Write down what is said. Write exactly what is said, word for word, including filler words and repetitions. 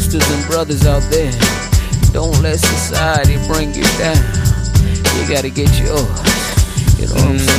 sisters and brothers out there, don't let society bring you down. You gotta get yours. You know what I'm saying?